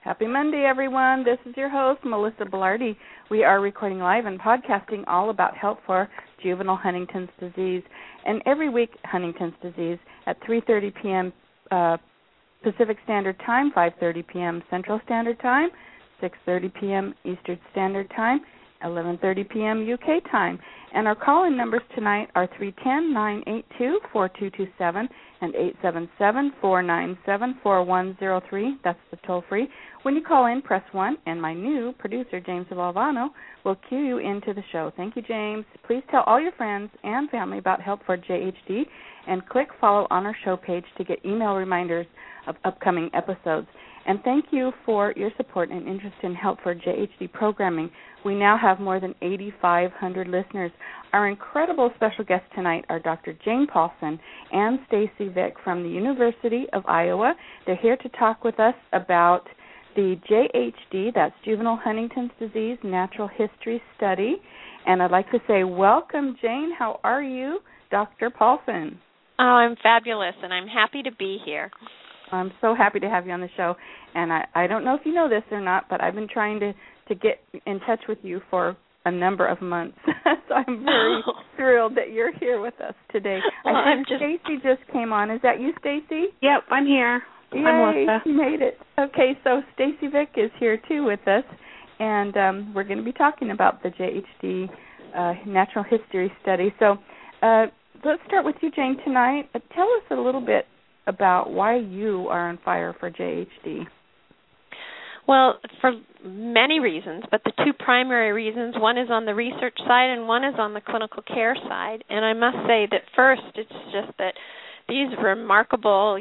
Happy Monday, everyone. This is your host, Melissa Belardi. We are recording live and podcasting all about help for juvenile Huntington's disease. And every week, Huntington's disease at 3:30 p.m. Pacific Standard Time, 5:30 p.m. Central Standard Time, 6:30 p.m. Eastern Standard Time, 11:30 p.m. UK time. And our call-in numbers tonight are 310-982-4227 and 877-497-4103. That's the toll-free. When you call in, press 1, and my new producer, James Valvano, will cue you into the show. Thank you, James. Please tell all your friends and family about Help for JHD, and click follow on our show page to get email reminders of upcoming episodes. And thank you for your support and interest in Help for JHD programming. We now have more than 8,500 listeners. Our incredible special guests tonight are Dr. Jane Paulson and Stacy Vick from the University of Iowa. They're here to talk with us about the JHD, that's Juvenile Huntington's Disease Natural History Study. And I'd like to say welcome, Jane. How are you, Dr. Paulson? Oh, I'm fabulous, and I'm happy to be here. I'm so happy to have you on the show. And I don't know if you know this or not, but I've been trying to get in touch with you for a number of months. So I'm very thrilled that you're here with us today. Well, I think Stacy just came on. Is that you, Stacy? Yep, I'm here. Yay, I'm Melissa. You made it. Okay, so Stacy Vick is here too with us, and we're going to be talking about the JHD Natural History Study. So let's start with you, Jane, tonight. Tell us a little bit about why you are on fire for JHD. Well, for many reasons, but the two primary reasons, one is on the research side and one is on the clinical care side. And I must say that first, it's just that these remarkable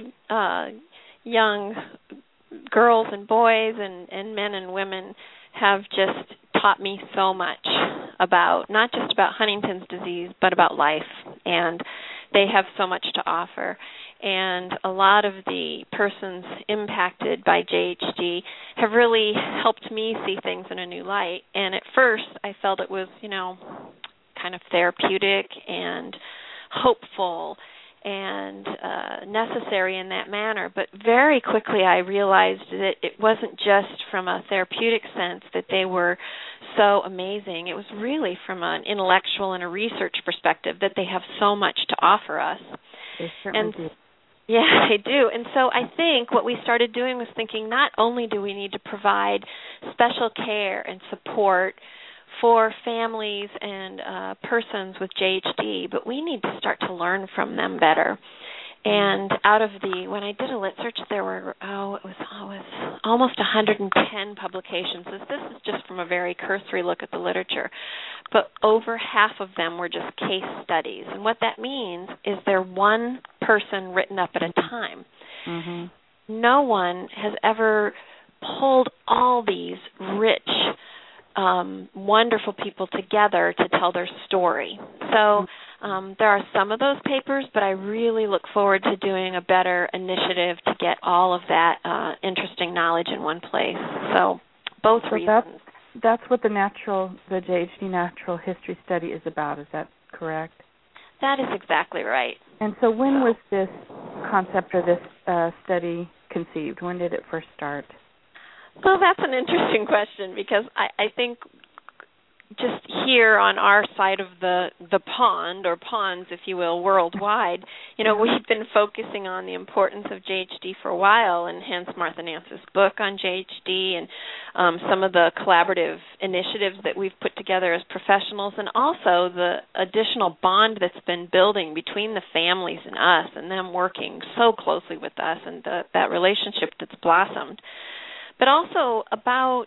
young girls and boys and men and women have just taught me so much about, not just about Huntington's disease, but about life. And they have so much to offer. And a lot of the persons impacted by JHD have really helped me see things in a new light. And at first, I felt it was, kind of therapeutic and hopeful and necessary in that manner. But very quickly, I realized that it wasn't just from a therapeutic sense that they were so amazing. It was really from an intellectual and a research perspective that they have so much to offer us. They certainly do. Yeah, they do. And so I think what we started doing was thinking not only do we need to provide special care and support for families and persons with JHD, but we need to start to learn from them better. And when I did a lit search, there were, it was almost 110 publications. This is just from a very cursory look at the literature. But over half of them were just case studies. And what that means is they're one person written up at a time. Mm-hmm. No one has ever pulled all these rich, wonderful people together to tell their story. So there are some of those papers, but I really look forward to doing a better initiative to get all of that interesting knowledge in one place. So both reasons. That's what the JHD Natural History Study is about. Is that correct? That is exactly right. And so when was this concept or this study conceived? When did it first start? Well, that's an interesting question because I think just here on our side of the pond, or ponds, if you will, worldwide, we've been focusing on the importance of JHD for a while, and hence Martha Nance's book on JHD and some of the collaborative initiatives that we've put together as professionals, and also the additional bond that's been building between the families and us, and them working so closely with us, and that relationship that's blossomed. But also about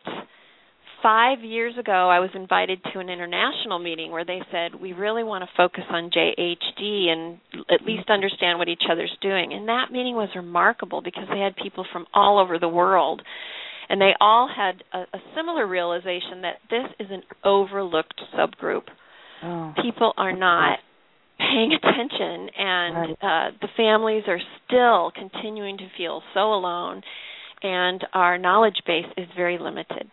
5 years ago, I was invited to an international meeting where they said, we really want to focus on JHD and at least understand what each other's doing. And that meeting was remarkable because they had people from all over the world. And they all had a similar realization that this is an overlooked subgroup. Oh. People are not paying attention, and the families are still continuing to feel so alone, and our knowledge base is very limited.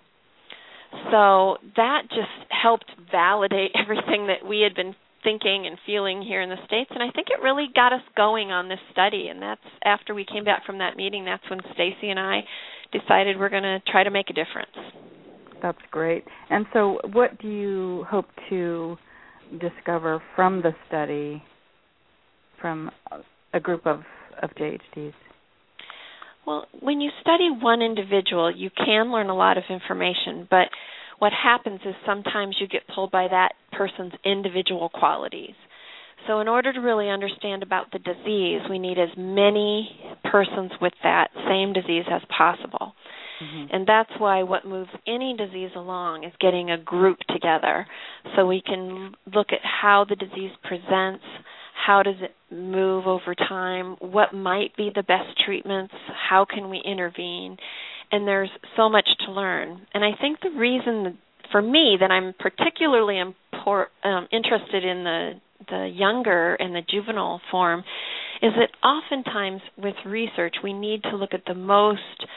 So that just helped validate everything that we had been thinking and feeling here in the States, and I think it really got us going on this study. And that's after we came back from that meeting, that's when Stacy and I decided we're going to try to make a difference. That's great. And so what do you hope to discover from the study, from a group of JHDs? Well, when you study one individual, you can learn a lot of information, but what happens is sometimes you get pulled by that person's individual qualities. So in order to really understand about the disease, we need as many persons with that same disease as possible. Mm-hmm. And that's why what moves any disease along is getting a group together so we can look at how the disease presents, how does it move over time, what might be the best treatments, how can we intervene, and there's so much to learn. And I think the reason for me that I'm particularly interested in the younger and the juvenile form is that oftentimes with research we need to look at the most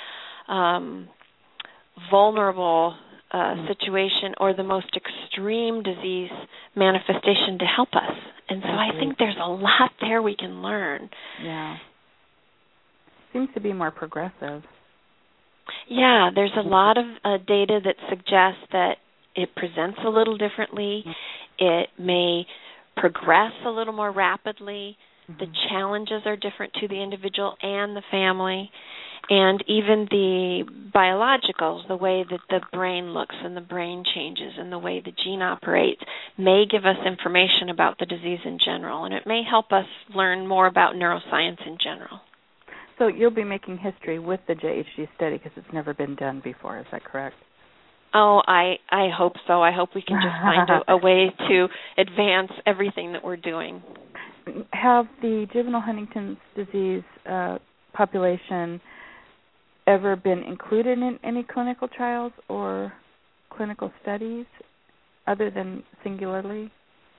vulnerable situation or the most extreme disease manifestation to help us. And so I think there's a lot there we can learn. Yeah. Seems to be more progressive. Yeah, there's a lot of data that suggests that it presents a little differently. It may progress a little more rapidly. Mm-hmm. The challenges are different to the individual and the family. And even the biologicals, the way that the brain looks and the brain changes and the way the gene operates may give us information about the disease in general. And it may help us learn more about neuroscience in general. So you'll be making history with the JHD study because it's never been done before. Is that correct? Oh, I hope so. I hope we can just find a way to advance everything that we're doing. Have the juvenile Huntington's disease population ever been included in any clinical trials or clinical studies other than singularly?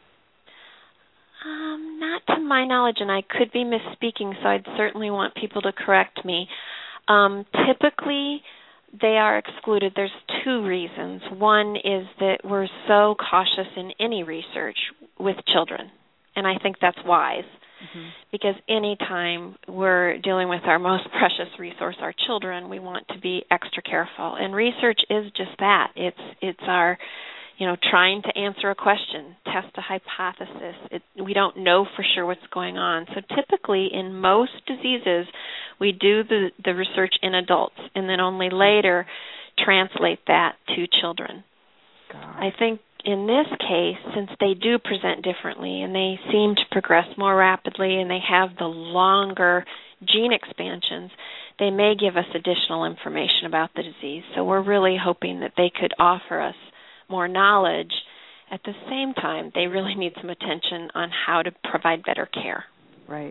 Not to my knowledge, and I could be misspeaking, so I'd certainly want people to correct me. Typically, they are excluded. There's two reasons. One is that we're so cautious in any research with children, and I think that's wise. Mm-hmm. Because any time we're dealing with our most precious resource, our children, we want to be extra careful. And research is just that. It's our, trying to answer a question, test a hypothesis. We don't know for sure what's going on. So typically in most diseases, we do the research in adults and then only later translate that to children. I think in this case, since they do present differently and they seem to progress more rapidly and they have the longer gene expansions, they may give us additional information about the disease. So we're really hoping that they could offer us more knowledge. At the same time, they really need some attention on how to provide better care. Right.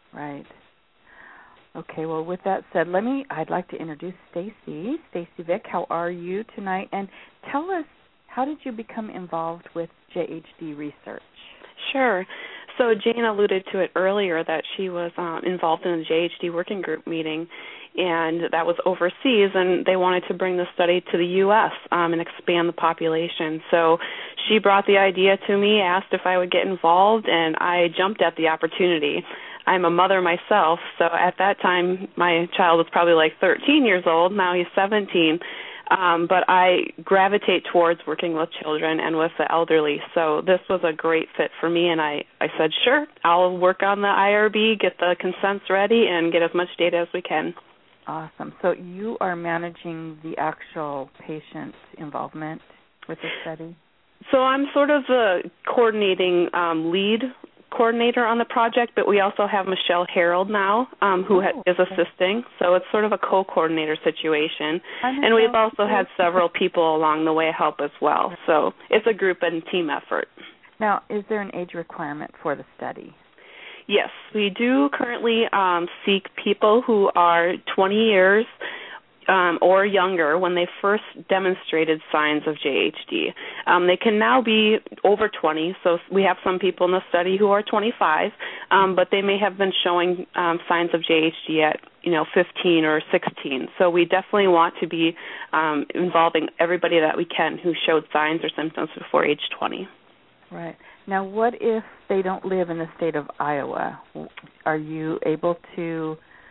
Okay, well, with that said, I'd like to introduce Stacy Vick. How are you tonight? And tell us, how did you become involved with JHD research? Sure. So Jane alluded to it earlier that she was involved in a JHD working group meeting, and that was overseas, and they wanted to bring the study to the U.S. And expand the population. So she brought the idea to me, asked if I would get involved, and I jumped at the opportunity. I'm a mother myself, so at that time my child was probably like 13 years old. Now he's 17. But I gravitate towards working with children and with the elderly, so this was a great fit for me, and I said, sure, I'll work on the IRB, get the consents ready, and get as much data as we can. Awesome. So you are managing the actual patient involvement with the study? So I'm sort of the coordinating lead coordinator on the project, but we also have Michelle Harold now who is assisting, so it's sort of a co-coordinator situation. And we've also had several people along the way help as well, so it's a group and team effort. Now, is there an age requirement for the study? Yes, we do currently seek people who are 20 years or younger when they first demonstrated signs of JHD. They can now be over 20, so we have some people in the study who are 25, but they may have been showing signs of JHD at 15 or 16. So we definitely want to be involving everybody that we can who showed signs or symptoms before age 20. Right. Now, what if they don't live in the state of Iowa? Are you able to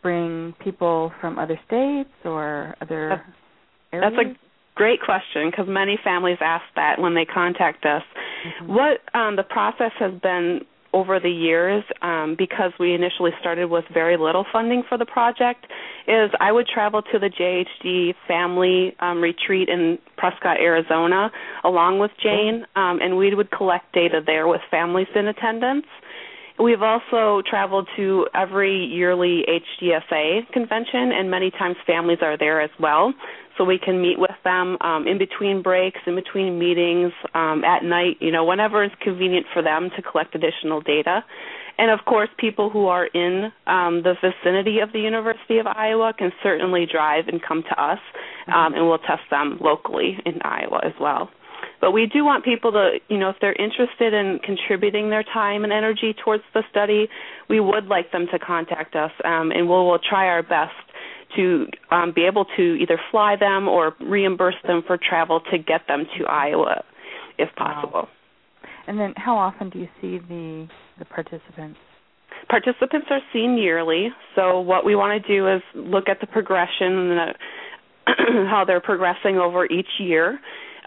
bring people from other states or other areas? That's a great question, because many families ask that when they contact us. Mm-hmm. What the process has been over the years, because we initially started with very little funding for the project, is I would travel to the JHD family retreat in Prescott, Arizona, along with Jane, and we would collect data there with families in attendance. We've also traveled to every yearly HDSA convention, and many times families are there as well, so we can meet with them in between breaks, in between meetings, at night, whenever is convenient for them to collect additional data. And, of course, people who are in the vicinity of the University of Iowa can certainly drive and come to us, and we'll test them locally in Iowa as well. But we do want people to, if they're interested in contributing their time and energy towards the study, we would like them to contact us, and we'll try our best to be able to either fly them or reimburse them for travel to get them to Iowa, if possible. Wow. And then how often do you see the participants? Participants are seen yearly, so what we want to do is look at the progression and how they're progressing over each year.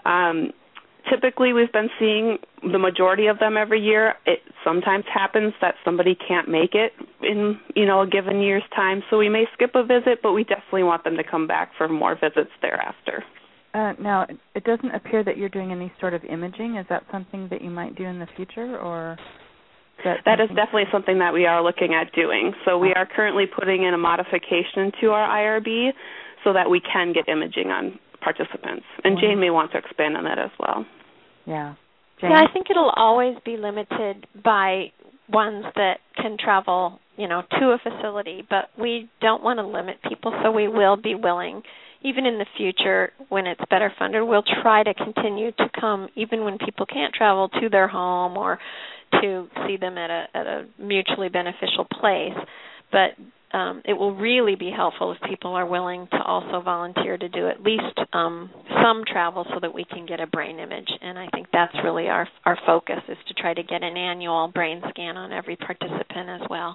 Typically, we've been seeing the majority of them every year. It sometimes happens that somebody can't make it in, a given year's time, so we may skip a visit, but we definitely want them to come back for more visits thereafter. Now, it doesn't appear that you're doing any sort of imaging. Is that something that you might do in the future, or? That is definitely something that we are looking at doing. So we are currently putting in a modification to our IRB so that we can get imaging on participants. And Jane may want to expand on that as well. Yeah. Jane? Yeah, I think it'll always be limited by ones that can travel, to a facility, but we don't want to limit people, so we will be willing, even in the future when it's better funded, we'll try to continue to come even when people can't travel to their home or to see them at a mutually beneficial place. But it will really be helpful if people are willing to also volunteer to do at least some travel so that we can get a brain image. And I think that's really our focus, is to try to get an annual brain scan on every participant as well.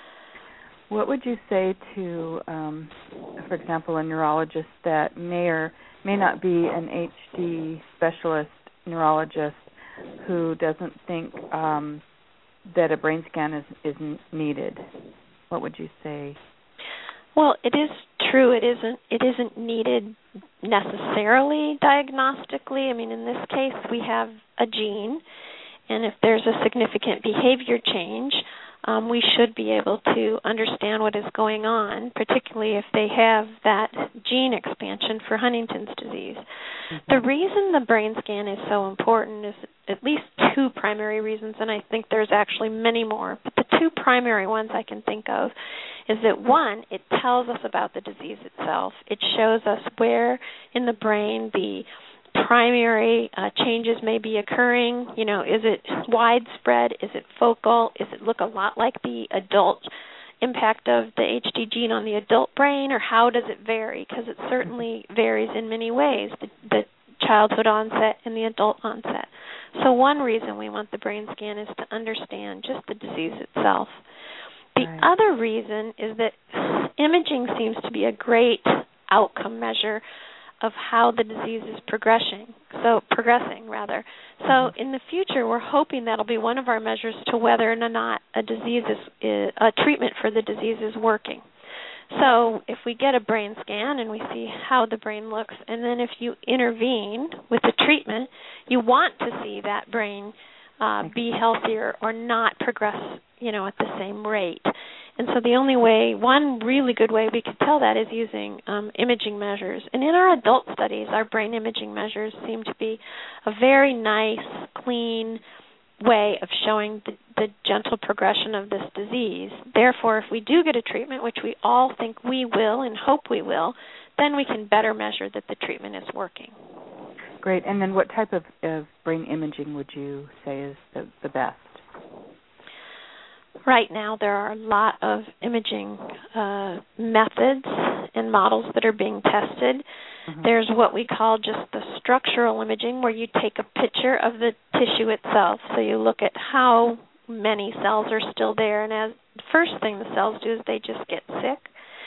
What would you say to, for example, a neurologist that may or may not be an HD specialist neurologist who doesn't think that a brain scan is needed? What would you say? Well, it is true. It isn't needed necessarily diagnostically. I mean, in this case, we have a gene, and if there's a significant behavior change, we should be able to understand what is going on, particularly if they have that gene expansion for Huntington's disease. Mm-hmm. The reason the brain scan is so important is at least two primary reasons, and I think there's actually many more, but the two primary ones I can think of is that, one, it tells us about the disease itself. It shows us where in the brain the primary changes may be occurring. Is it widespread? Is it focal? Does it look a lot like the adult impact of the HD gene on the adult brain, or how does it vary? Because it certainly varies in many ways, the childhood onset and the adult onset. So one reason we want the brain scan is to understand just the disease itself. The other reason is that imaging seems to be a great outcome measure of how the disease is progressing. So in the future, we're hoping that'll be one of our measures to whether or not a treatment for the disease is working. So if we get a brain scan and we see how the brain looks, and then if you intervene with the treatment, you want to see that brain be healthier or not progress, at the same rate. And so one really good way we could tell that is using imaging measures. And in our adult studies, our brain imaging measures seem to be a very nice, clean way of showing the gentle progression of this disease. Therefore, if we do get a treatment, which we all think we will and hope we will, then we can better measure that the treatment is working. Great. And then what type of brain imaging would you say is the best? Right now, there are a lot of imaging methods and models that are being tested. Mm-hmm. There's what we call just the structural imaging, where you take a picture of the tissue itself. So you look at how many cells are still there, and as the first thing the cells do is they just get sick.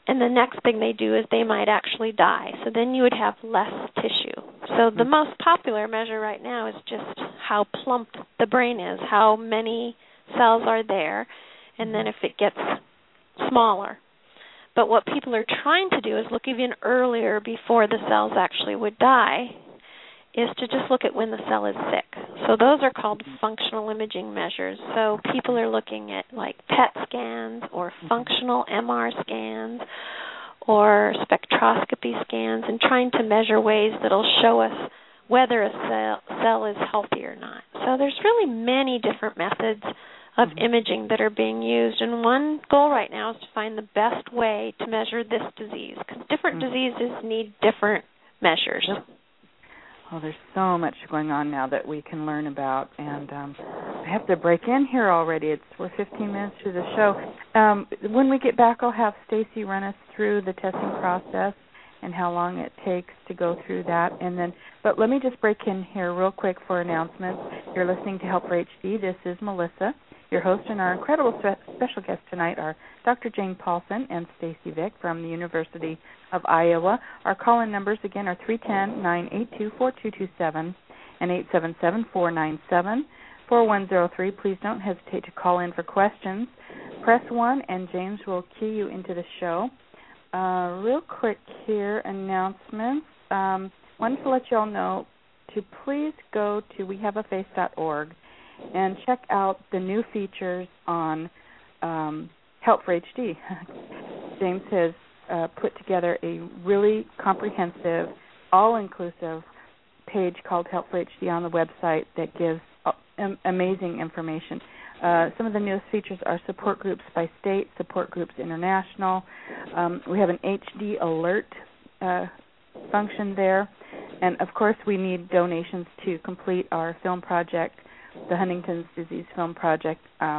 And the next thing they do is they might actually die. So then you would have less tissue. So the most popular measure right now is just how plump the brain is, how many cells are there, and then if it gets smaller. But what people are trying to do is look even earlier before the cells actually would die, is to just look at when the cell is sick. So those are called functional imaging measures. So people are looking at like PET scans or functional MR scans or spectroscopy scans and trying to measure ways that will show us whether a cell is healthy or not. So there's really many different methods of imaging that are being used, and one goal right now is to find the best way to measure this disease, because different diseases need different measures. Well, there's so much going on now that we can learn about, and I have to break in here already. We're 15 minutes through the show. When we get back, I'll have Stacy run us through the testing process and how long it takes to go through that. But let me just break in here real quick for announcements. You're listening to Help for HD. This is Melissa, your host, and our incredible special guests tonight are Dr. Jane Paulson and Stacy Vick from the University of Iowa. Our call-in numbers, again, are 310-982-4227 and 877-497-4103. Please don't hesitate to call in for questions. Press 1, and James will cue you into the show. Real quick here, announcements. Wanted to let you all know to please go to wehaveaface.org and check out the new features on Help for HD. James has put together a really comprehensive, all-inclusive page called Help for HD on the website that gives amazing information. Some of the newest features are support groups by state, support groups international. We have an HD alert function there. And, of course, we need donations to complete our film project, the Huntington's Disease Film Project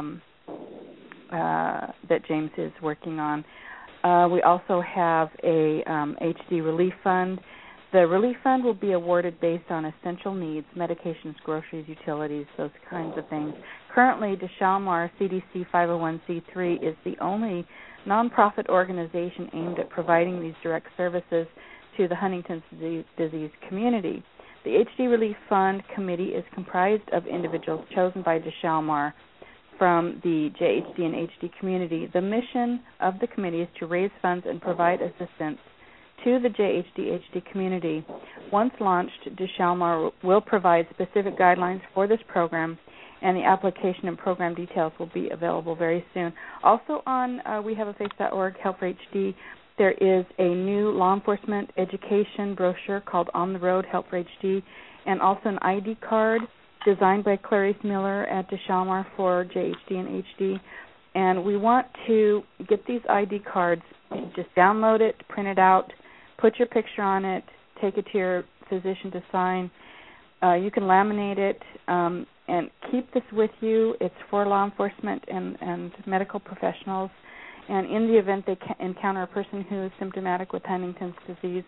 that James is working on. We also have a HD Relief Fund. The Relief Fund will be awarded based on essential needs, medications, groceries, utilities, those kinds of things. Currently, DeShalmar CDC 501c3 is the only nonprofit organization aimed at providing these direct services to the Huntington's disease community. The HD Relief Fund Committee is comprised of individuals chosen by DeShalmar from the JHD and HD community. The mission of the committee is to raise funds and provide assistance to the JHD-HD community. Once launched, DeShalmar will provide specific guidelines for this program, and the application and program details will be available very soon. Also on wehaveaface.org, Help for HD, there is a new law enforcement education brochure called On the Road, Help for HD, and also an ID card designed by Clarice Miller at DeShalmar for JHD and HD. And we want to get these ID cards, just download it, print it out, put your picture on it, take it to your physician to sign. You can laminate it and keep this with you. It's for law enforcement and medical professionals. And in the event they encounter a person who is symptomatic with Huntington's disease,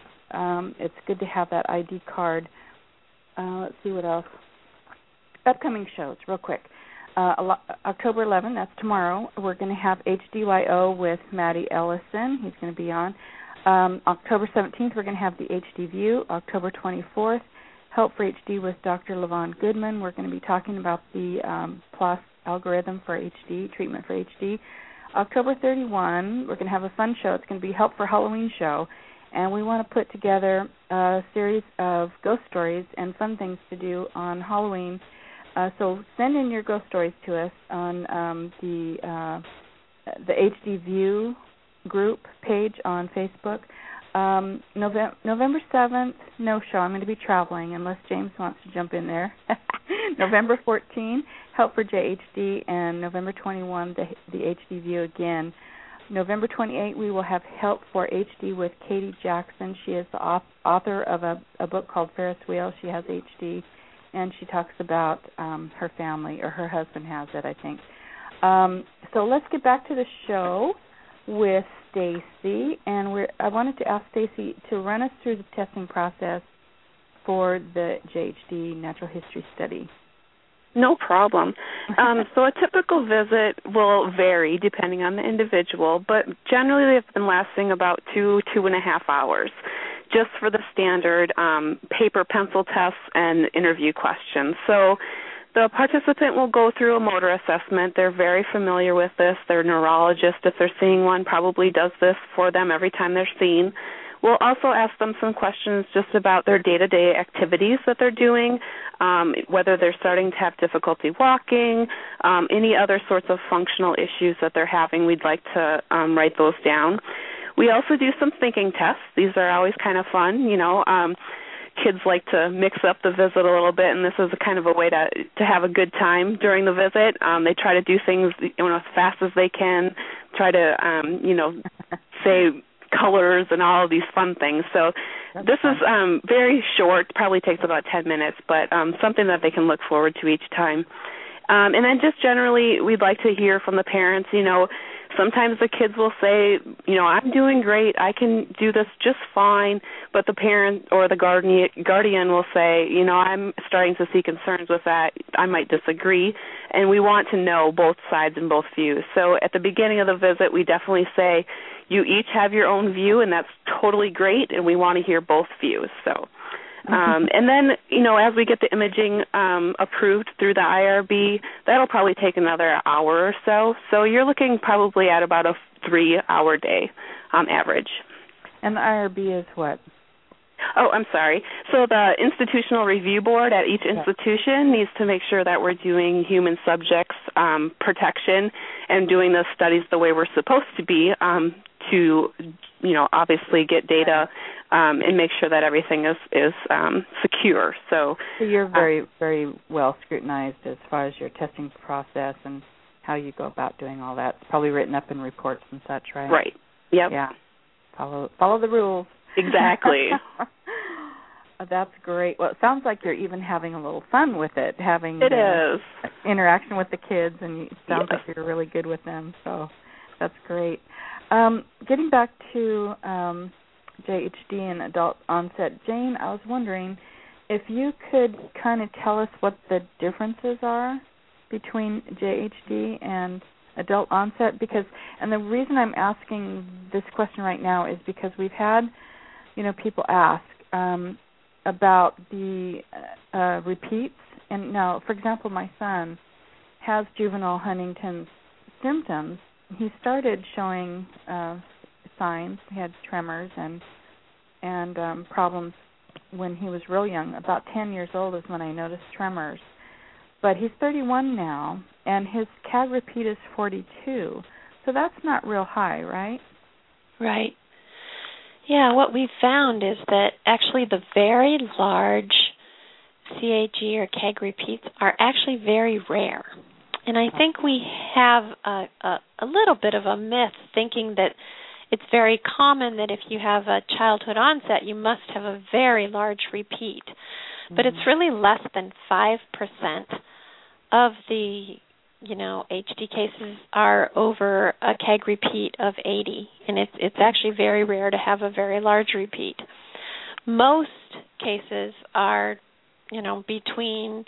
it's good to have that ID card. Let's see what else. Upcoming shows, real quick. October 11th, that's tomorrow, we're going to have HDYO with Maddie Ellison. He's going to be on. October 17th, we're going to have the HD View. October 24th, Help for HD with Dr. Levon Goodman. We're going to be talking about the PLOS algorithm for HD, treatment for HD. October 31, we're going to have a fun show. It's going to be Help for Halloween show, and we want to put together a series of ghost stories and fun things to do on Halloween. So send in your ghost stories to us on the HD View group page on Facebook. November 7th, no show. I'm going to be traveling unless James wants to jump in there. November 14th, Help for JHD, and November 21, the HD View again. November 28th, we will have Help for HD with Katie Jackson. She is the author of a book called Ferris Wheel. She has HD, and she talks about her family, or her husband has it, I think. So let's get back to the show with Stacy, and I wanted to ask Stacy to run us through the testing process for the JHD Natural History Study. No problem. So a typical visit will vary depending on the individual, but generally they've been lasting about 2.5 hours, just for the standard paper pencil tests and interview questions. So the participant will go through a motor assessment. They're very familiar with this. Their neurologist, if they're seeing one, probably does this for them every time they're seen. We'll also ask them some questions just about their day-to-day activities that they're doing, whether they're starting to have difficulty walking, any other sorts of functional issues that they're having. We'd like to write those down. We also do some thinking tests. These are always kind of fun, Kids like to mix up the visit a little bit, and this is a kind of a way to have a good time during the visit. They try to do things as fast as they can, try to, say colors and all of these fun things. So this is very short, probably takes about 10 minutes, but something that they can look forward to each time. And then just generally, we'd like to hear from the parents, sometimes the kids will say, I'm doing great, I can do this just fine, but the parent or the guardian will say, I'm starting to see concerns with that, I might disagree, and we want to know both sides and both views. So at the beginning of the visit, we definitely say, you each have your own view, and that's totally great, and we want to hear both views. So. And then, as we get the imaging approved through the IRB, that'll probably take another hour or so. So you're looking probably at about a 3-hour day average. And the IRB is what? Oh, I'm sorry. So the Institutional Review Board at each institution needs to make sure that we're doing human subjects protection and doing the studies the way we're supposed to be to, obviously get data and make sure that everything is secure. So you're very, very well scrutinized as far as your testing process and how you go about doing all that. It's probably written up in reports and such, right? Right. Yep. Yeah. Follow the rules. Exactly. That's great. Well, it sounds like you're even having a little fun with it, having it is interaction with the kids, and it sounds like you're really good with them. So that's great. Getting back to JHD and adult onset, Jane, I was wondering if you could kind of tell us what the differences are between JHD and adult onset, and the reason I'm asking this question right now is because we've had, people ask about the repeats. And now, for example, my son has juvenile Huntington's symptoms. He started showing signs. He had tremors and problems when he was real young. About 10 years old is when I noticed tremors. But he's 31 now, and his CAG repeat is 42. So that's not real high, right? Right. Yeah, what we've found is that actually the very large CAG or CAG repeats are actually very rare. And I think we have a little bit of a myth thinking that it's very common that if you have a childhood onset, you must have a very large repeat. But it's really less than 5% of the, HD cases are over a CAG repeat of 80. And it's actually very rare to have a very large repeat. Most cases are, between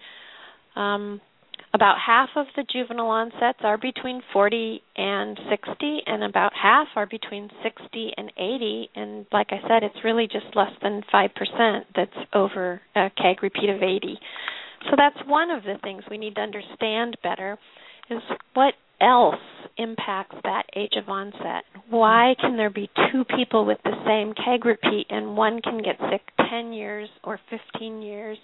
about half of the juvenile onsets are between 40 and 60, and about half are between 60 and 80. And like I said, it's really just less than 5% that's over a CAG repeat of 80. So that's one of the things we need to understand better is what else impacts that age of onset. Why can there be two people with the same CAG repeat and one can get sick 10 years or 15 years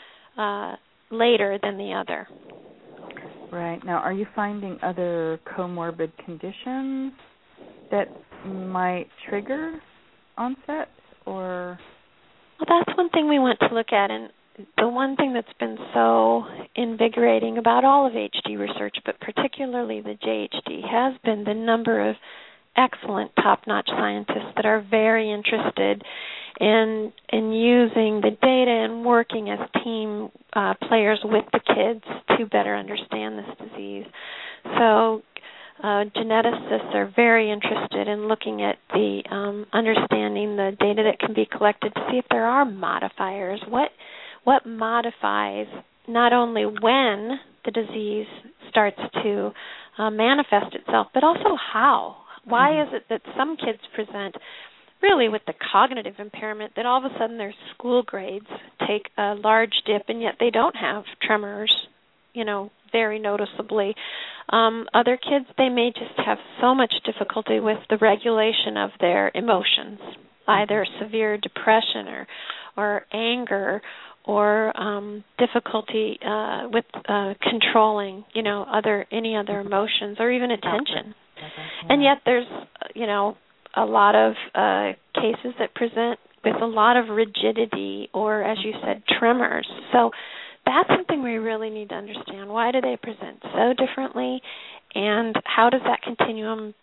later than the other? Right. Now, are you finding other comorbid conditions that might trigger onset, or? Well, that's one thing we want to look at, and the one thing that's been so invigorating about all of HD research, but particularly the JHD, has been the number of excellent top-notch scientists that are very interested in using the data and working as team players with the kids to better understand this disease. So geneticists are very interested in looking at the understanding the data that can be collected to see if there are modifiers. What modifies not only when the disease starts to manifest itself, but also how. Why is it that some kids present really with the cognitive impairment that all of a sudden their school grades take a large dip and yet they don't have tremors, very noticeably. Other kids, they may just have so much difficulty with the regulation of their emotions, either severe depression or anger or difficulty with controlling, any other emotions or even attention. And yet there's, a lot of cases that present with a lot of rigidity or, as you said, tremors. So that's something we really need to understand. Why do they present so differently, and how does that continuum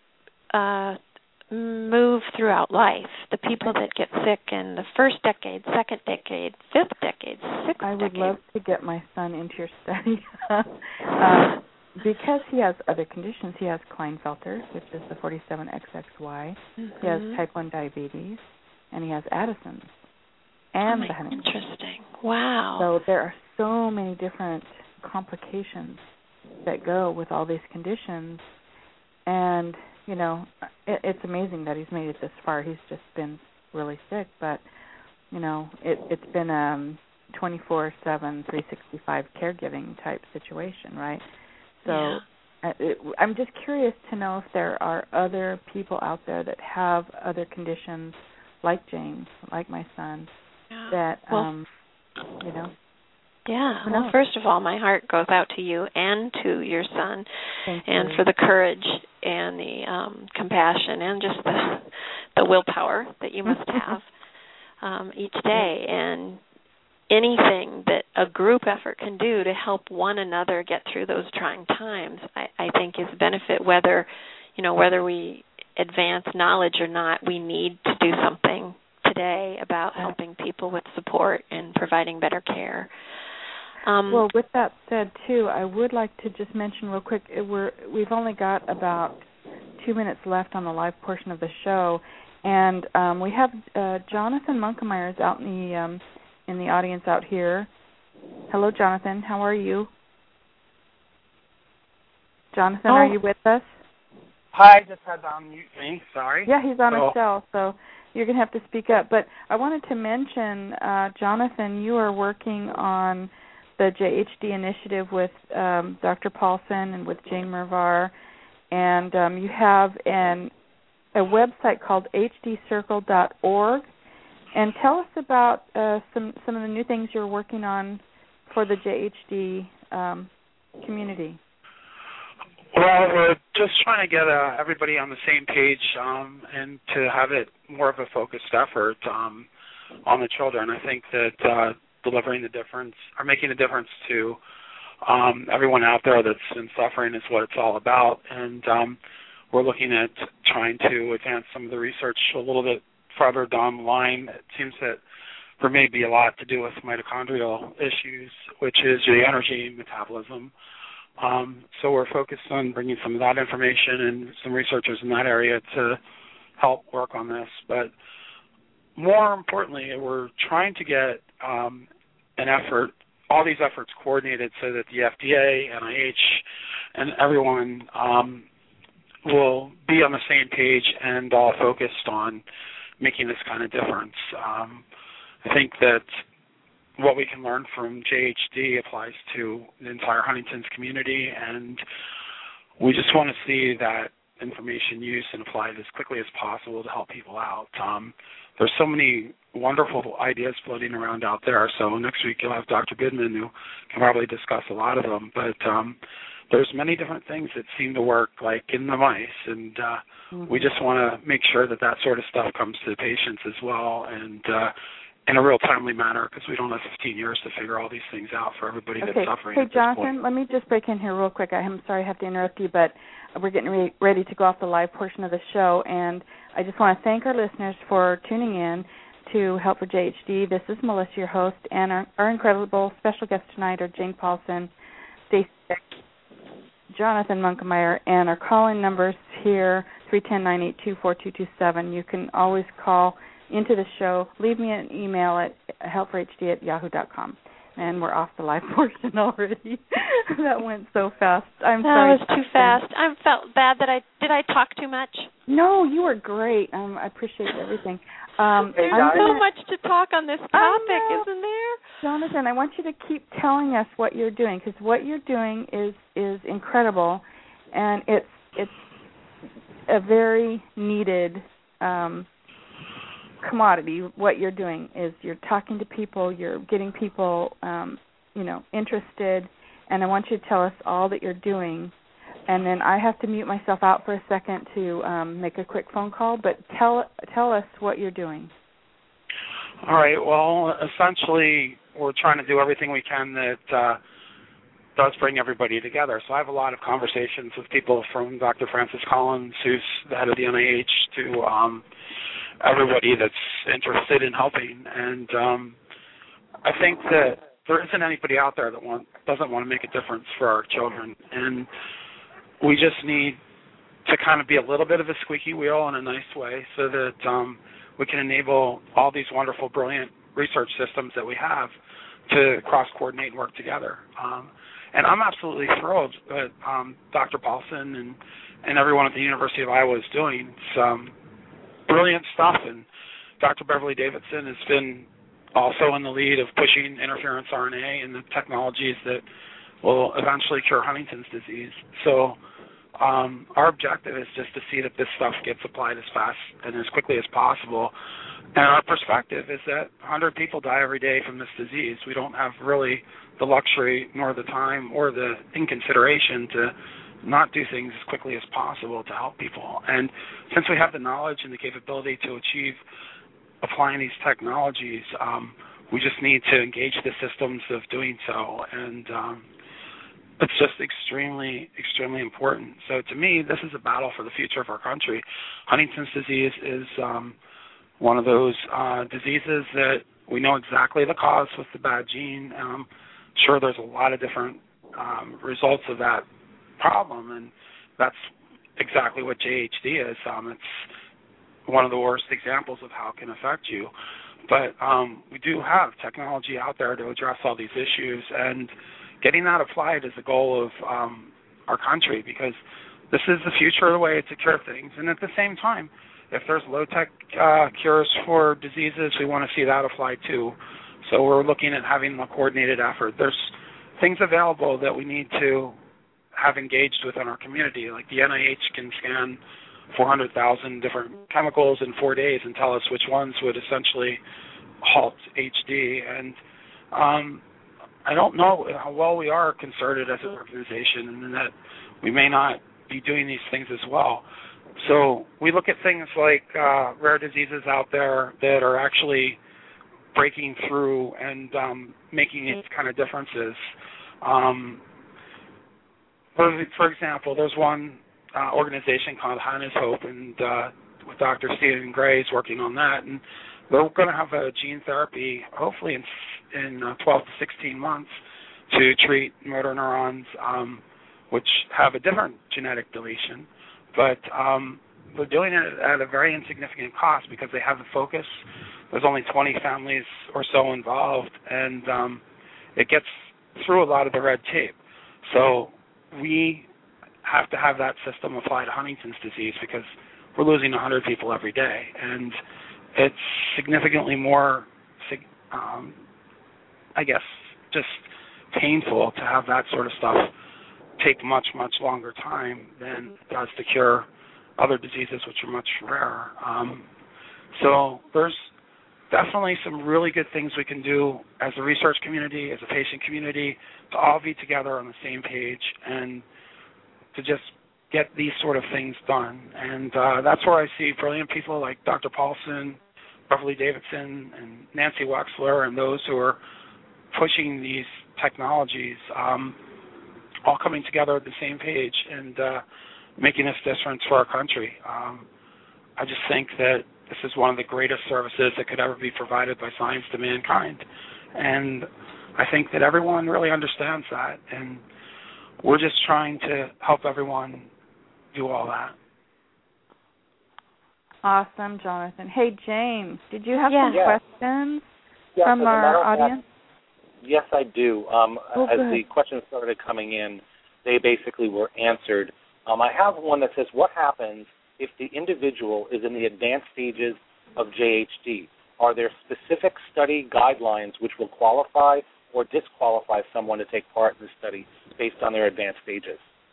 move throughout life? The people that get sick in the first decade, second decade, fifth decade, sixth decade. I would love to get my son into your study. Because he has other conditions. He has Klinefelter, which is the 47XXY. He has type 1 diabetes, and he has Addison's and the Huntington's. Interesting. Wow. So there are so many different complications that go with all these conditions. And, it's amazing that he's made it this far. He's just been really sick. But, it's been 24/7, 365 caregiving type situation, right? So I'm just curious to know if there are other people out there that have other conditions like James, like my son, that, Yeah. Well, first of all, my heart goes out to you and to your son. Thank and you. For the courage and the compassion and just the willpower that you must have each day. And anything that a group effort can do to help one another get through those trying times, I think is a benefit. Whether we advance knowledge or not, we need to do something today about helping people with support and providing better care. Well, with that said, too, I would like to just mention real quick, we've only got about 2 minutes left on the live portion of the show, and we have Jonathan Munkemeyer is out in the audience out here. Hello, Jonathan. How are you? Jonathan, are you with us? Hi, just had to unmute me. Sorry. Yeah, he's on a cell, so you're going to have to speak up. But I wanted to mention, Jonathan, you are working on the JHD initiative with Dr. Paulson and with Jane Mervar, and you have a website called hdcircle.org. And tell us about some of the new things you're working on for the JHD community. Well, we're just trying to get everybody on the same page and to have it more of a focused effort on the children. I think that delivering the difference or making a difference to everyone out there that's been suffering is what it's all about. And we're looking at trying to advance some of the research a little bit further down the line. It seems that there may be a lot to do with mitochondrial issues, which is the energy metabolism. So we're focused on bringing some of that information and some researchers in that area to help work on this. But more importantly, we're trying to get all these efforts coordinated so that the FDA, NIH, and everyone will be on the same page and all focused on making this kind of difference. I think that what we can learn from JHD applies to the entire Huntington's community, and we just want to see that information used and applied as quickly as possible to help people out. There's so many wonderful ideas floating around out there, so next week you'll have Dr. Goodman who can probably discuss a lot of them, but there's many different things that seem to work, like in the mice, and we just want to make sure that sort of stuff comes to the patients as well, and in a real timely manner, because we don't have 15 years to figure all these things out for everybody that's suffering. Hey, Jonathan, let me just break in here real quick. I'm sorry I have to interrupt you, but we're getting ready to go off the live portion of the show, and I just want to thank our listeners for tuning in to Help for JHD. This is Melissa, your host, and our incredible special guests tonight are Jane Paulson, Stacey Beck, Jonathan Munkemeyer, and our call-in numbers here, 310-982-4227. You can always call into the show. Leave me an email at helpforhd@yahoo.com. And we're off the live portion already. That went so fast. I'm sorry. That was too fast. I felt bad that did I talk too much? No, you were great. I appreciate everything. There's so much to talk on this topic, isn't there? Jonathan, I want you to keep telling us what you're doing, because what you're doing is incredible, and it's a very needed commodity. What you're doing is you're talking to people, you're getting people, interested, and I want you to tell us all that you're doing. And then I have to mute myself out for a second to make a quick phone call, but tell us what you're doing. All right. Well, essentially, we're trying to do everything we can that does bring everybody together. So I have a lot of conversations with people from Dr. Francis Collins, who's the head of the NIH, to everybody that's interested in helping. And I think that there isn't anybody out there that doesn't want to make a difference for our children. And we just need to kind of be a little bit of a squeaky wheel in a nice way so that we can enable all these wonderful, brilliant research systems that we have to cross-coordinate and work together. And I'm absolutely thrilled that Dr. Paulson and everyone at the University of Iowa is doing some brilliant stuff. And Dr. Beverly Davidson has been also in the lead of pushing interference RNA and the technologies that will eventually cure Huntington's disease. So our objective is just to see that this stuff gets applied as fast and as quickly as possible. And our perspective is that 100 people die every day from this disease. We don't have really the luxury nor the time or the inconsideration to not do things as quickly as possible to help people. And since we have the knowledge and the capability to achieve applying these technologies, we just need to engage the systems of doing so. And it's just extremely, extremely important. So to me, this is a battle for the future of our country. Huntington's disease is one of those diseases that we know exactly the cause with the bad gene. Sure, there's a lot of different results of that problem, and that's exactly what JHD is. It's one of the worst examples of how it can affect you. But we do have technology out there to address all these issues, and getting that applied is the goal of our country, because this is the future of the way to cure things. And at the same time, if there's low-tech cures for diseases, we want to see that applied too. So we're looking at having a coordinated effort. There's things available that we need to have engaged within our community. Like the NIH can scan 400,000 different chemicals in 4 days and tell us which ones would essentially halt HD. And I don't know how well we are concerted as an organization, and that we may not be doing these things as well. So we look at things like rare diseases out there that are actually breaking through and making these kind of differences. For example, there's one organization called Hannah's Hope, and with Dr. Stephen Gray is working on that, and they're going to have a gene therapy, hopefully in 12 to 16 months, to treat motor neurons which have a different genetic deletion. But they're doing it at a very insignificant cost because they have the focus. There's only 20 families or so involved, and it gets through a lot of the red tape. So we have to have that system applied to Huntington's disease because we're losing 100 people every day, and it's significantly more, I guess, just painful to have that sort of stuff take much, much longer time than it does to cure other diseases which are much rarer. So there's definitely some really good things we can do as a research community, as a patient community, to all be together on the same page and to just get these sort of things done. And that's where I see brilliant people like Dr. Paulson, Beverly Davidson, and Nancy Wexler, and those who are pushing these technologies all coming together at the same page and making this difference for our country. I just think that this is one of the greatest services that could ever be provided by science to mankind. And I think that everyone really understands that, and we're just trying to help everyone do all that. Awesome, Jonathan. Hey, James, did you have some questions from our audience? Yes, I do. As good. the questions started coming in, they basically were answered. I have one that says, what happens if the individual is in the advanced stages of JHD? Are there specific study guidelines which will qualify or disqualify someone to take part in the study based on their advanced stages?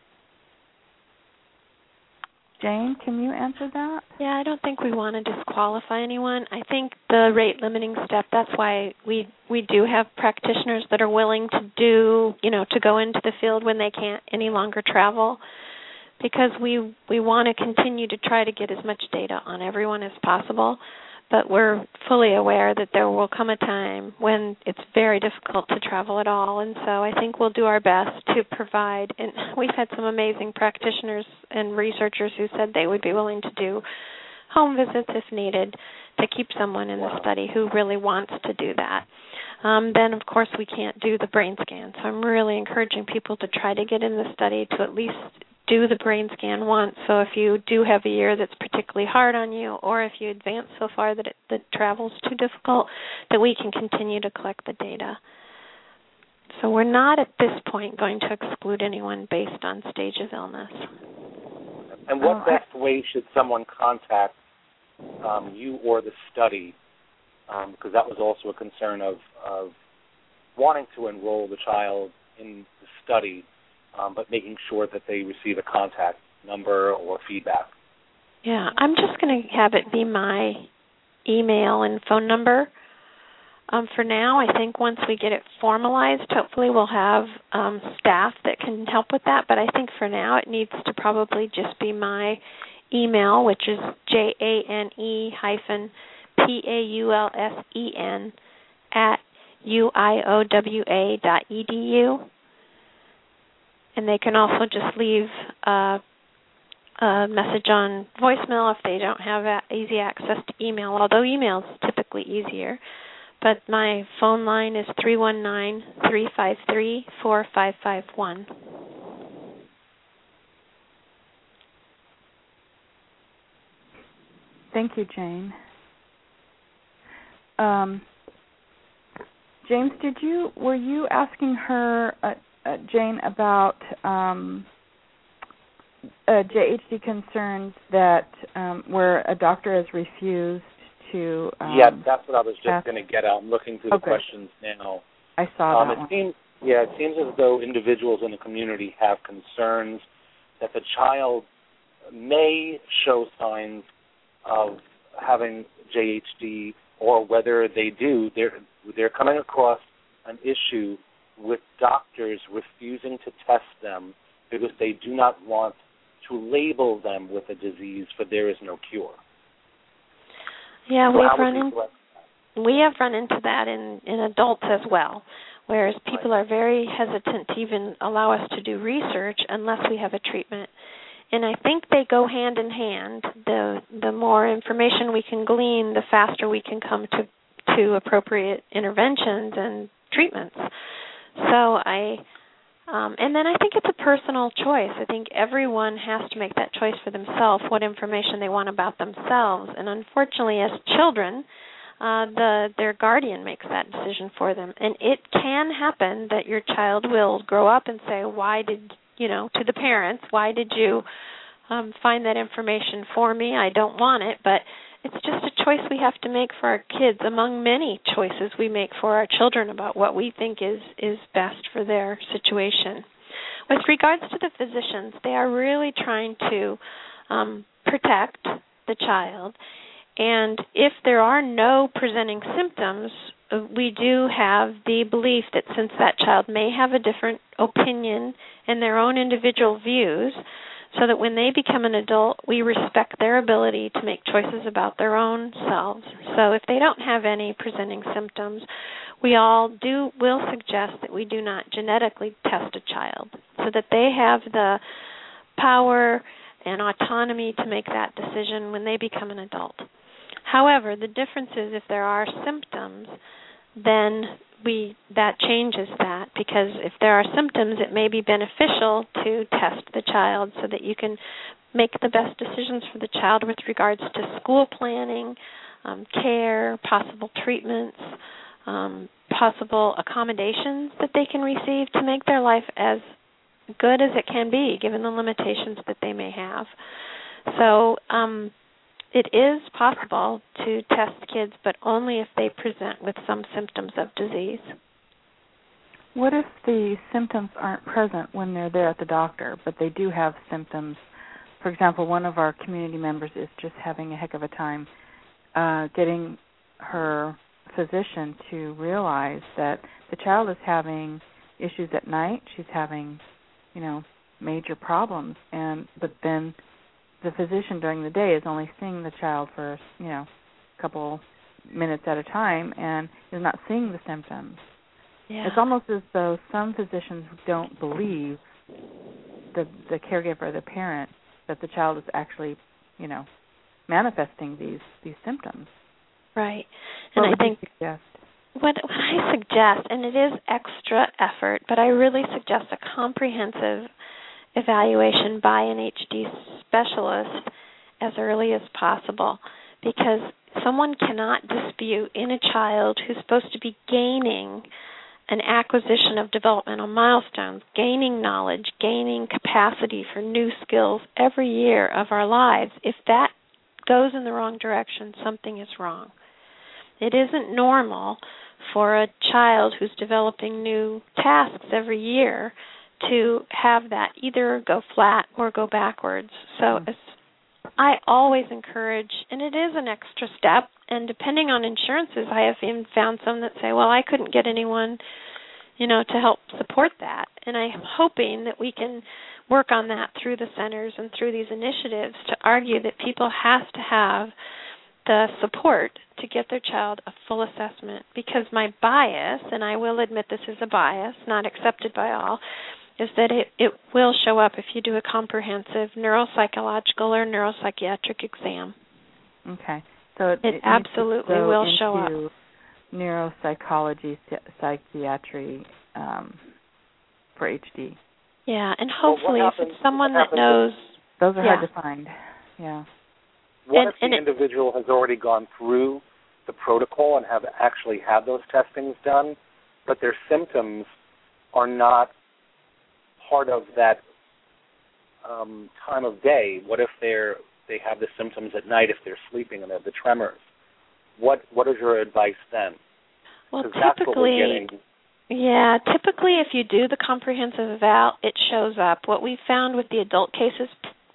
Jane, can you answer that? Yeah, I don't think we want to disqualify anyone. I think the rate-limiting step, that's why we do have practitioners that are willing to to go into the field when they can't any longer travel, because we want to continue to try to get as much data on everyone as possible. But we're fully aware that there will come a time when it's very difficult to travel at all, and so I think we'll do our best to provide, and we've had some amazing practitioners and researchers who said they would be willing to do home visits if needed to keep someone in the study who really wants to do that. Then, of course, we can't do the brain scan, so I'm really encouraging people to try to get in the study to at least do the brain scan once. So if you do have a year that's particularly hard on you, or if you advance so far that the travel's too difficult, that we can continue to collect the data. So we're not at this point going to exclude anyone based on stage of illness. And what best way should someone contact you or the study? Because that was also a concern of wanting to enroll the child in the study, but making sure that they receive a contact number or feedback. Yeah, I'm just going to have it be my email and phone number. For now, I think once we get it formalized, hopefully we'll have staff that can help with that. But I think for now it needs to probably just be my email, which is jane-paulsen@uiowa.edu. And they can also just leave a message on voicemail if they don't have easy access to email, although email is typically easier. But my phone line is 319-353-4551. Thank you, Jane. James, were you asking her, Jane, about JHD concerns that where a doctor has refused to... yeah, that's what I was just going to get at. I'm looking through the questions now. I saw that one. It seems as though individuals in the community have concerns that the child may show signs of having JHD, or whether they do, they're coming across an issue with doctors refusing to test them because they do not want to label them with a disease, for there is no cure. Yeah, we have run into that in adults as well, whereas people are very hesitant to even allow us to do research unless we have a treatment. And I think they go hand in hand. The more information we can glean, the faster we can come to appropriate interventions and treatments. So and then I think it's a personal choice. I think everyone has to make that choice for themselves, what information they want about themselves. And unfortunately, as children, their guardian makes that decision for them. And it can happen that your child will grow up and say, to the parents, why did you find that information for me? I don't want it. But it's just a choice we have to make for our kids among many choices we make for our children about what we think is best for their situation. With regards to the physicians, they are really trying to protect the child. And if there are no presenting symptoms, we do have the belief that since that child may have a different opinion and their own individual views, so that when they become an adult, we respect their ability to make choices about their own selves. So if they don't have any presenting symptoms, we will suggest that we do not genetically test a child, so that they have the power and autonomy to make that decision when they become an adult. However, the difference is if there are symptoms, then that changes that, because if there are symptoms, it may be beneficial to test the child so that you can make the best decisions for the child with regards to school planning, care, possible treatments, possible accommodations that they can receive to make their life as good as it can be, given the limitations that they may have. So it is possible to test kids, but only if they present with some symptoms of disease. What if the symptoms aren't present when they're there at the doctor, but they do have symptoms? For example, one of our community members is just having a heck of a time getting her physician to realize that the child is having issues at night. She's having, major problems, but then the physician during the day is only seeing the child for, a couple minutes at a time and is not seeing the symptoms. Yeah. It's almost as though some physicians don't believe the caregiver, the parent, that the child is actually, manifesting these symptoms. Right. And I think suggest? What I suggest, and it is extra effort, but I really suggest a comprehensive evaluation by an HD specialist as early as possible, because someone cannot dispute in a child who's supposed to be gaining an acquisition of developmental milestones, gaining knowledge, gaining capacity for new skills every year of our lives. If that goes in the wrong direction, something is wrong. It isn't normal for a child who's developing new tasks every year to have that either go flat or go backwards. So I always encourage, and it is an extra step, and depending on insurances, I have even found some that say, well, I couldn't get anyone, to help support that. And I'm hoping that we can work on that through the centers and through these initiatives to argue that people have to have the support to get their child a full assessment, because my bias, and I will admit this is a bias, not accepted by all, is that it will show up if you do a comprehensive neuropsychological or neuropsychiatric exam. Okay. So it absolutely will show up. Neuropsychology, psychiatry for HD. Yeah, and hopefully if it's someone that knows... Those are hard to find, yeah. What if the individual has already gone through the protocol and have actually had those testings done, but their symptoms are not part of that time of day? What if they have the symptoms at night if they're sleeping and they have the tremors? What is your advice then? Well, typically, if you do the comprehensive eval, it shows up. What we found with the adult cases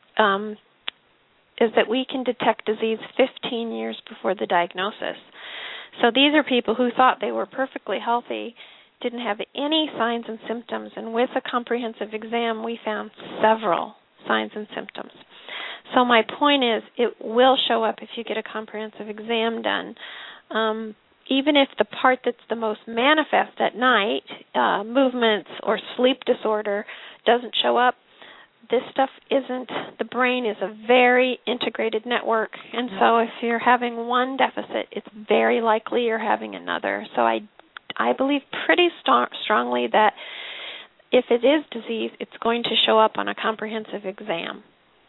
is that we can detect disease 15 years before the diagnosis. So these are people who thought they were perfectly healthy, didn't have any signs and symptoms, and with a comprehensive exam, we found several signs and symptoms. So my point is, it will show up if you get a comprehensive exam done. Even if the part that's the most manifest at night, movements or sleep disorder, doesn't show up, this stuff isn't, the brain is a very integrated network, and so if you're having one deficit, it's very likely you're having another. So I believe pretty strongly that if it is disease, it's going to show up on a comprehensive exam.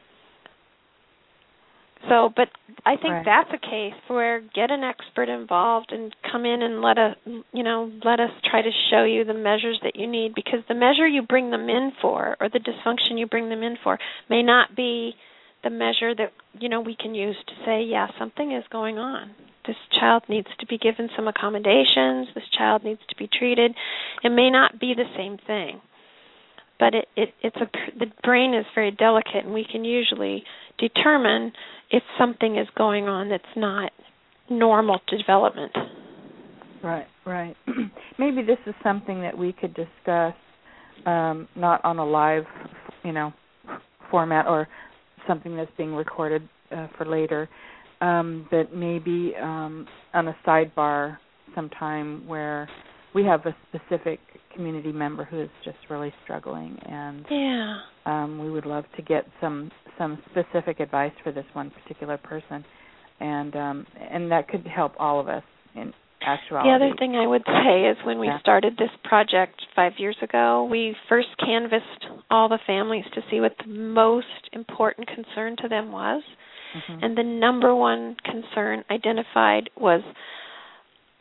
So, but I think that's a case where get an expert involved and come in and let us try to show you the measures that you need, because the measure you bring them in for, or the dysfunction you bring them in for, may not be the measure that, we can use to say, yeah, something is going on. This child needs to be given some accommodations. This child needs to be treated. It may not be the same thing, but the brain is very delicate, and we can usually determine if something is going on that's not normal to development. Right. Maybe this is something that we could discuss, not on a live, format or something that's being recorded for later, but maybe on a sidebar sometime where we have a specific community member who is just really struggling, and we would love to get some specific advice for this one particular person, and that could help all of us in actuality. The other thing I would say is when we started this project 5 years ago, we first canvassed all the families to see what the most important concern to them was, and the number one concern identified was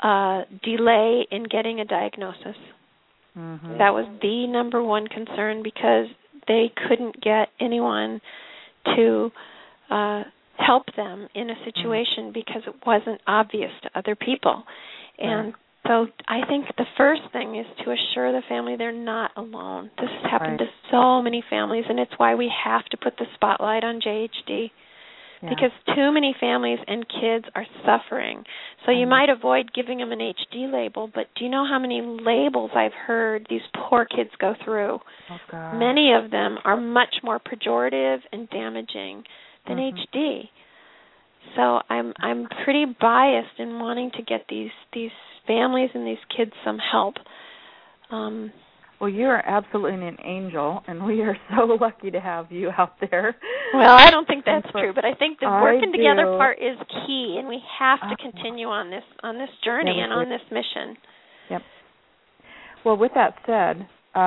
delay in getting a diagnosis. Mm-hmm. That was the number one concern because they couldn't get anyone to help them in a situation because it wasn't obvious to other people. And so I think the first thing is to assure the family they're not alone. This has happened to so many families, and it's why we have to put the spotlight on JHD. Because too many families and kids are suffering. So you might avoid giving them an HD label, but do you know how many labels I've heard these poor kids go through? Oh, God. Many of them are much more pejorative and damaging than HD. So I'm pretty biased in wanting to get these families and these kids some help. Well, you are absolutely an angel, and we are so lucky to have you out there. Well, I don't think that's true, but I think the working together part is key, and we have to continue on this journey and on this mission. Yep. Well, with that said,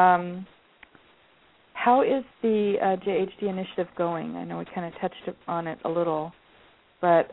how is the JHD initiative going? I know we kind of touched on it a little, but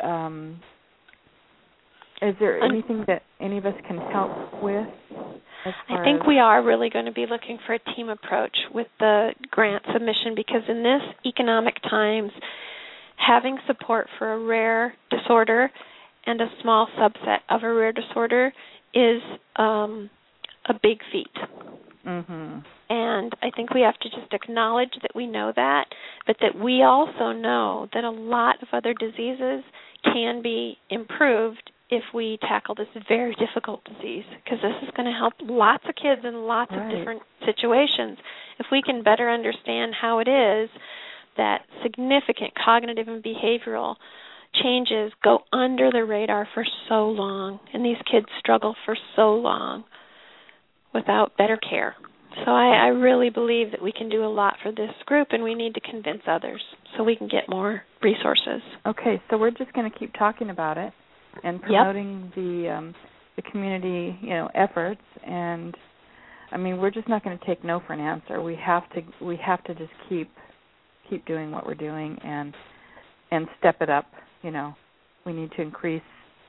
is there anything that any of us can help with? I think we are really going to be looking for a team approach with the grant submission because in this economic times, having support for a rare disorder and a small subset of a rare disorder is a big feat. Mm-hmm. And I think we have to just acknowledge that we know that, but that we also know that a lot of other diseases can be improved if we tackle this very difficult disease, because this is going to help lots of kids in lots of different situations. If we can better understand how it is that significant cognitive and behavioral changes go under the radar for so long, and these kids struggle for so long without better care. So I really believe that we can do a lot for this group, and we need to convince others so we can get more resources. Okay, so we're just going to keep talking about it and promoting the community, efforts. And I mean, we're just not going to take no for an answer. We have to just keep doing what we're doing and step it up. We need to increase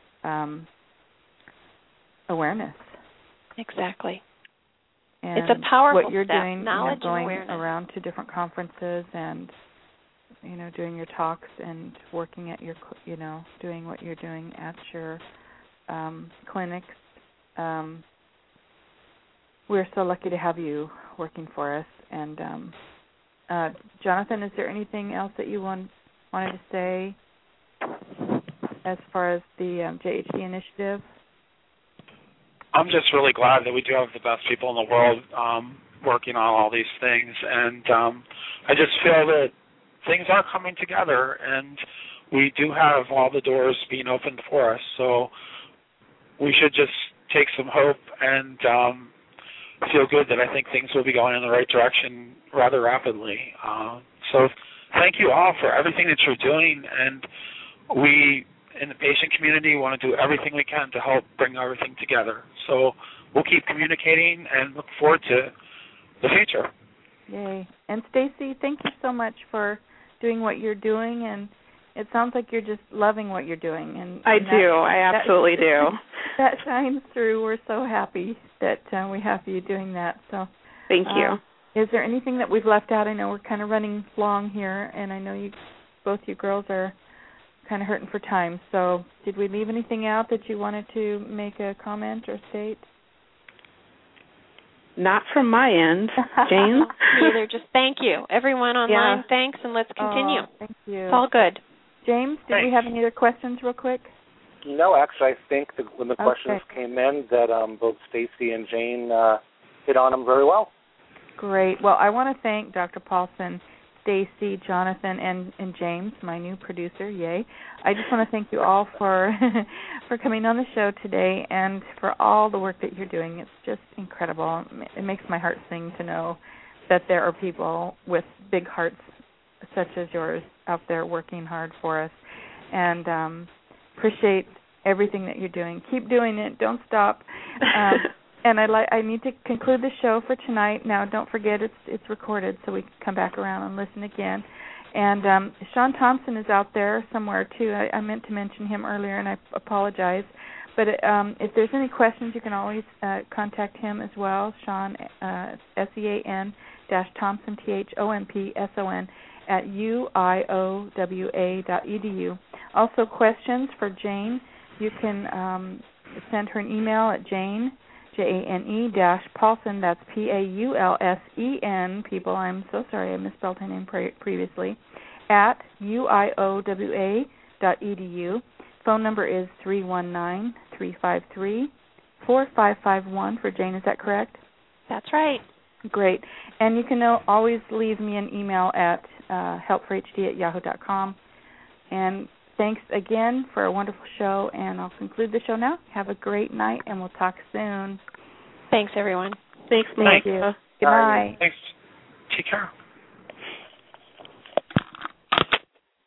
awareness. Exactly. And it's a powerful what you're step, doing, knowledge going and awareness. around to different conferences and doing your talks and working at your, doing what you're doing at your clinics. We're so lucky to have you working for us. And Jonathan, is there anything else that you wanted to say as far as the JHD initiative? I'm just really glad that we do have the best people in the world working on all these things, and I just feel that things are coming together, and we do have all the doors being opened for us, so we should just take some hope and feel good that I think things will be going in the right direction rather rapidly. So thank you all for everything that you're doing, and we in the patient community want to do everything we can to help bring everything together. So we'll keep communicating and look forward to the future. Yay. And Stacy, thank you so much for doing what you're doing, and it sounds like you're just loving what you're doing. And I absolutely do. That shines through. We're so happy that we have you doing that. So thank you. Is there anything that we've left out? I know we're kind of running long here, and I know both you girls are kind of hurting for time. So did we leave anything out that you wanted to make a comment or state? Not from my end, Jane. Neither. Just thank you. Everyone online, thanks, and let's continue. Thank you. It's all good. James, did we have any other questions real quick? No, actually, I think when the questions came in that both Stacy and Jane hit on them very well. Great. Well, I want to thank Dr. Paulson, Stacy, Jonathan, and James, my new producer. Yay! I just want to thank you all for coming on the show today and for all the work that you're doing. It's just incredible. It makes my heart sing to know that there are people with big hearts such as yours out there working hard for us. And appreciate everything that you're doing. Keep doing it. Don't stop. And I need to conclude the show for tonight. Now, don't forget it's recorded, so we can come back around and listen again. And Sean Thompson is out there somewhere, too. I meant to mention him earlier, and I apologize. But if there's any questions, you can always contact him as well, Sean, SEAN-Thompson, THOMPSON, at uiowa.edu. Also, questions for Jane, you can send her an email at Jane, Jane-Paulsen, that's Paulsen, people, I'm so sorry I misspelled her name previously, at uiowa.edu. Phone number is 319-353-4551 for Jane, is that correct? That's right. Great. And you can always leave me an email at helpforhd@yahoo.com. And thanks again for a wonderful show, and I'll conclude the show now. Have a great night, and we'll talk soon. Thanks, everyone. Thanks, Thank you. Good night. Thanks. Take care.